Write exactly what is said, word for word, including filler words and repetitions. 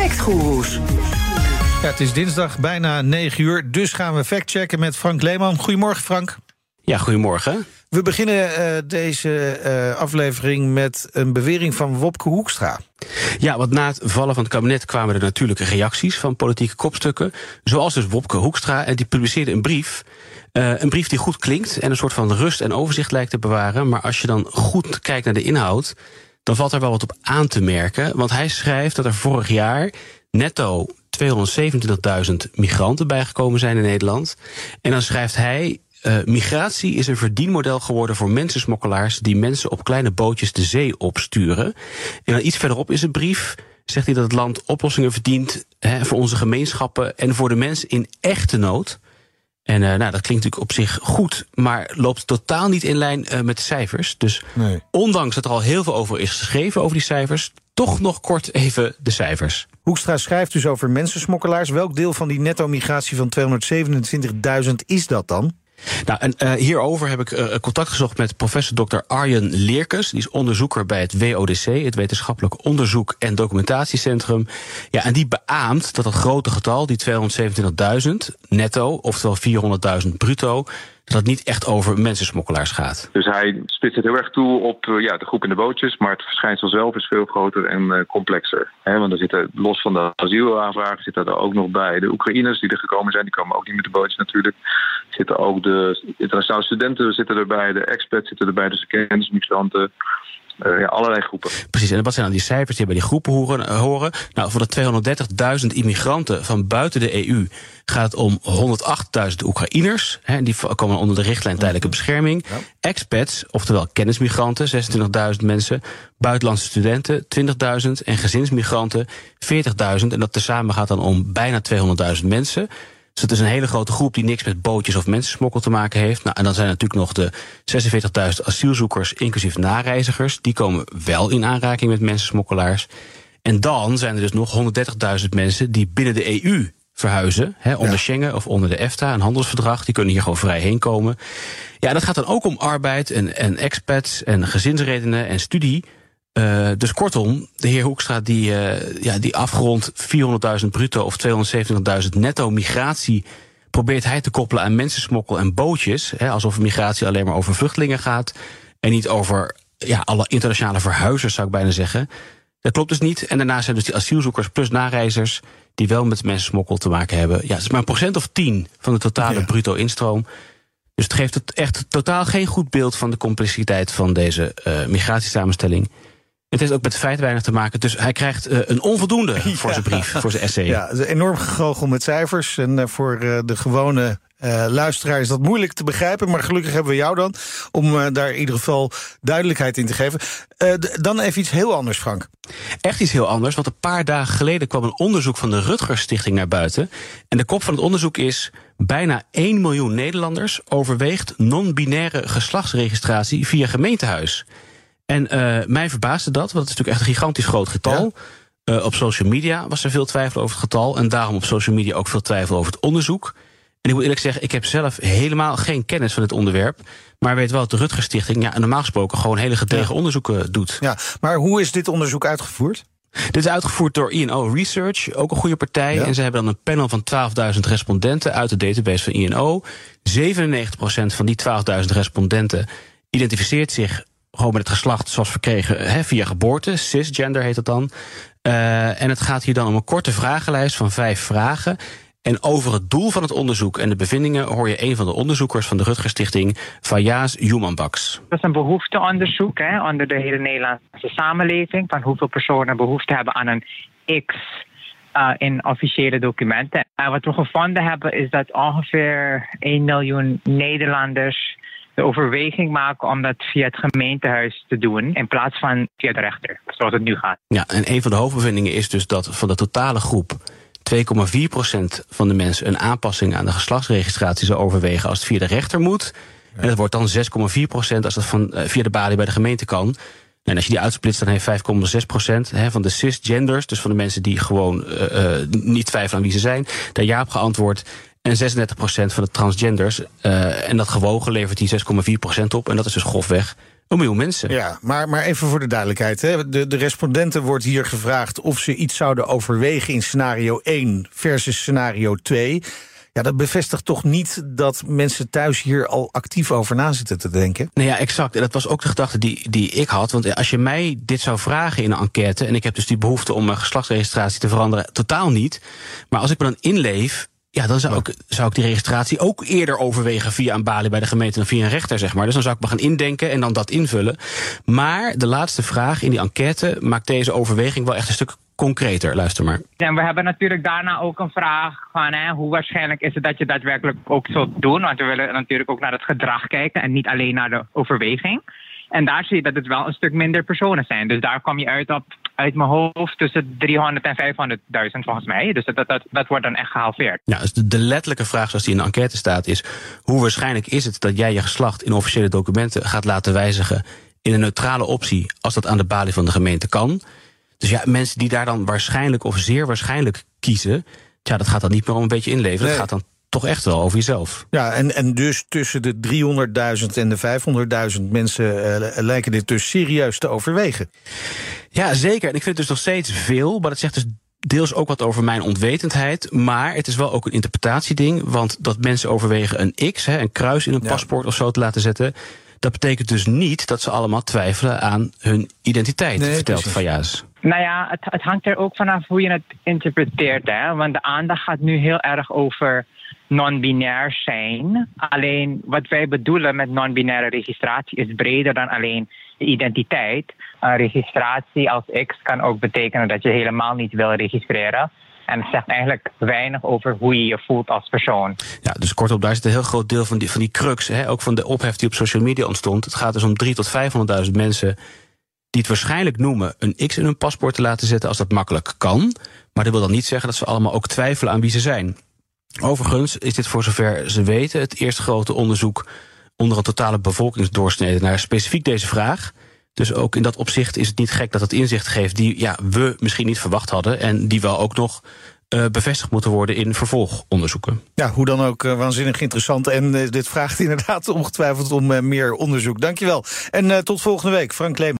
Factgoeroes. Ja, het is dinsdag bijna negen uur, dus gaan we factchecken met Frank Leeman. Goedemorgen, Frank. Ja, goedemorgen. We beginnen uh, deze uh, aflevering met een bewering van Wopke Hoekstra. Ja, want na het vallen van het kabinet kwamen er natuurlijke reacties van politieke kopstukken. Zoals dus Wopke Hoekstra, en die publiceerde een brief. Uh, een brief die goed klinkt en een soort van rust en overzicht lijkt te bewaren. Maar als je dan goed kijkt naar de inhoud, dan valt er wel wat op aan te merken. Want hij schrijft dat er vorig jaar netto tweehonderdzevenentwintigduizend migranten bijgekomen zijn in Nederland. En dan schrijft hij: Uh, migratie is een verdienmodel geworden voor mensensmokkelaars die mensen op kleine bootjes de zee opsturen. En dan iets verderop in zijn brief zegt hij dat het land oplossingen verdient he, voor onze gemeenschappen en voor de mensen in echte nood. En uh, nou, dat klinkt natuurlijk op zich goed, maar loopt totaal niet in lijn uh, met de cijfers. Dus nee. Ondanks dat er al heel veel over is geschreven over die cijfers, toch nog kort even de cijfers. Hoekstra schrijft dus over mensensmokkelaars. Welk deel van die netto-migratie van tweehonderdzevenentwintigduizend is dat dan? Nou, en uh, hierover heb ik uh, contact gezocht met professor dokter Arjen Leerkes. Die is onderzoeker bij het W O D C, het Wetenschappelijk Onderzoek en Documentatiecentrum. Ja, en die beaamt dat dat grote getal, die tweehonderdzevenentwintigduizend netto, oftewel vierhonderdduizend bruto, dat het niet echt over mensensmokkelaars gaat. Dus hij spitst het heel erg toe op uh, ja, de groep in de bootjes, maar het verschijnsel zelf is veel groter en uh, complexer. He, want er zitten, los van de asielaanvragen, zitten er ook nog bij de Oekraïners die er gekomen zijn. Die komen ook niet met de bootjes natuurlijk. Er zitten ook de internationale studenten zitten erbij, de expats zitten erbij, dus de kennismigranten. Uh, ja, allerlei groepen. Precies, en wat zijn dan die cijfers die bij die groepen horen? horen? Nou, voor de tweehonderddertigduizend immigranten van buiten de E U gaat het om honderdachtduizend Oekraïners. Hè, die komen onder de richtlijn tijdelijke bescherming. Ja. Expats, oftewel kennismigranten, zesentwintigduizend mensen. Buitenlandse studenten, twintigduizend. En gezinsmigranten, veertigduizend. En dat tezamen gaat dan om bijna tweehonderdduizend mensen. Dus dat is een hele grote groep die niks met bootjes of mensensmokkel te maken heeft. Nou, en dan zijn er natuurlijk nog de zesenveertigduizend asielzoekers, inclusief nareizigers. Die komen wel in aanraking met mensensmokkelaars. En dan zijn er dus nog honderddertigduizend mensen die binnen de E U verhuizen. Hè, onder ja. Schengen of onder de EFTA, een handelsverdrag. Die kunnen hier gewoon vrij heen komen. Ja, dat gaat dan ook om arbeid en, en expats en gezinsredenen en studie. Uh, dus kortom, de heer Hoekstra die, uh, ja, die afgerond vierhonderdduizend bruto of tweehonderdzeventigduizend netto migratie probeert hij te koppelen aan mensensmokkel en bootjes. Hè, alsof migratie alleen maar over vluchtelingen gaat en niet over ja, alle internationale verhuizers, zou ik bijna zeggen. Dat klopt dus niet. En daarnaast zijn dus die asielzoekers plus nareizigers die wel met mensensmokkel te maken hebben. Ja, het is maar een procent of tien van de totale ja. bruto instroom. Dus het geeft het echt totaal geen goed beeld van de complexiteit van deze uh, migratiesamenstelling. Het heeft ook met feit weinig te maken, dus hij krijgt uh, een onvoldoende voor ja. zijn brief, voor zijn essay. Ja, het is enorm gegoochel met cijfers. En uh, voor uh, de gewone uh, luisteraar is dat moeilijk te begrijpen. Maar gelukkig hebben we jou dan, om uh, daar in ieder geval duidelijkheid in te geven. Uh, d- dan even iets heel anders, Frank. Echt iets heel anders, want een paar dagen geleden kwam een onderzoek van de Rutgers Stichting naar buiten. En de kop van het onderzoek is: bijna één miljoen Nederlanders overweegt non-binaire geslachtsregistratie via gemeentehuis. En uh, mij verbaasde dat, want het is natuurlijk echt een gigantisch groot getal. Ja. Uh, op social media was er veel twijfel over het getal. En daarom op social media ook veel twijfel over het onderzoek. En ik moet eerlijk zeggen, ik heb zelf helemaal geen kennis van dit onderwerp. Maar weet wel dat de Rutgers Stichting ja, normaal gesproken gewoon hele gedegen ja. onderzoeken doet. Ja, maar hoe is dit onderzoek uitgevoerd? Dit is uitgevoerd door I N O Research, ook een goede partij. Ja. En ze hebben dan een panel van twaalfduizend respondenten uit de database van I N O. zevenennegentig procent van die twaalfduizend respondenten identificeert zich gewoon met het geslacht zoals verkregen hè, via geboorte. Cisgender heet dat dan. Uh, en het gaat hier dan om een korte vragenlijst van vijf vragen. En over het doel van het onderzoek en de bevindingen hoor je een van de onderzoekers van de Rutgers Stichting, Fayaz Youmanbaks. Dat is een behoefteonderzoek hè, onder de hele Nederlandse samenleving, van hoeveel personen behoefte hebben aan een X uh, in officiële documenten. En wat we gevonden hebben is dat ongeveer één miljoen Nederlanders de overweging maken om dat via het gemeentehuis te doen in plaats van via de rechter, zoals het nu gaat. Ja, en een van de hoofdbevindingen is dus dat van de totale groep twee komma vier procent van de mensen een aanpassing aan de geslachtsregistratie zou overwegen als het via de rechter moet. Ja. En dat wordt dan zes komma vier procent als dat van, uh, via de balie bij de gemeente kan. En als je die uitsplitst, dan heeft vijf komma zes procent hè, van de cisgenders, dus van de mensen die gewoon uh, uh, niet twijfelen aan wie ze zijn, daar ja op geantwoord. En zesendertig procent van de transgenders. Uh, en dat gewogen levert die zes komma vier procent op. En dat is dus grofweg Een miljoen mensen. Ja, maar, maar even voor de duidelijkheid. Hè. De, de respondenten wordt hier gevraagd of ze iets zouden overwegen in scenario één versus scenario twee. Ja, dat bevestigt toch niet dat mensen thuis hier al actief over na zitten te denken? Nou ja, exact. En dat was ook de gedachte die, die ik had. Want als je mij dit zou vragen in een enquête, en ik heb dus die behoefte om mijn geslachtsregistratie te veranderen, totaal niet. Maar als ik me dan inleef, ja, dan zou ik, zou ik die registratie ook eerder overwegen via een balie bij de gemeente dan via een rechter, zeg maar. Dus dan zou ik me gaan indenken en dan dat invullen. Maar de laatste vraag in die enquête maakt deze overweging wel echt een stuk concreter. Luister maar. En we hebben natuurlijk daarna ook een vraag van hè, hoe waarschijnlijk is het dat je daadwerkelijk ook zult doen. Want we willen natuurlijk ook naar het gedrag kijken en niet alleen naar de overweging. En daar zie je dat het wel een stuk minder personen zijn. Dus daar kom je uit op, uit mijn hoofd, tussen driehonderd en vijfhonderdduizend volgens mij. Dus dat, dat, dat, dat wordt dan echt gehalveerd. Ja, dus de, de letterlijke vraag zoals die in de enquête staat is: hoe waarschijnlijk is het dat jij je geslacht in officiële documenten gaat laten wijzigen in een neutrale optie als dat aan de balie van de gemeente kan? Dus ja, mensen die daar dan waarschijnlijk of zeer waarschijnlijk kiezen, tja, dat gaat dan niet meer om een beetje inleven. Nee. Dat gaat dan toch echt wel over jezelf. Ja, en, en dus tussen de driehonderdduizend en de vijfhonderdduizend mensen uh, lijken dit dus serieus te overwegen. Ja, zeker. En ik vind het dus nog steeds veel, maar dat zegt dus deels ook wat over mijn onwetendheid. Maar het is wel ook een interpretatieding, want dat mensen overwegen een X, hè, een kruis in een ja. paspoort of zo te laten zetten, dat betekent dus niet dat ze allemaal twijfelen aan hun identiteit, nee, vertelt Fayaz. Nou ja, het, het hangt er ook vanaf hoe je het interpreteert. Hè? Want de aandacht gaat nu heel erg over non-binair zijn. Alleen wat wij bedoelen met non-binaire registratie is breder dan alleen de identiteit. Een registratie als X kan ook betekenen dat je helemaal niet wil registreren. En het zegt eigenlijk weinig over hoe je je voelt als persoon. Ja, dus kortom, daar zit een heel groot deel van die, van die crux, hè, ook van de ophef die op social media ontstond. Het gaat dus om drie tot vijfhonderdduizend mensen die het waarschijnlijk noemen een X in hun paspoort te laten zetten als dat makkelijk kan. Maar dat wil dan niet zeggen dat ze allemaal ook twijfelen aan wie ze zijn. Overigens is dit voor zover ze weten het eerste grote onderzoek onder een totale bevolkingsdoorsnede naar specifiek deze vraag. Dus ook in dat opzicht is het niet gek dat het inzicht geeft die ja, we misschien niet verwacht hadden en die wel ook nog uh, bevestigd moeten worden in vervolgonderzoeken. Ja, hoe dan ook uh, waanzinnig interessant. En uh, dit vraagt inderdaad ongetwijfeld om uh, meer onderzoek. Dankjewel. En uh, tot volgende week, Frank Leeman.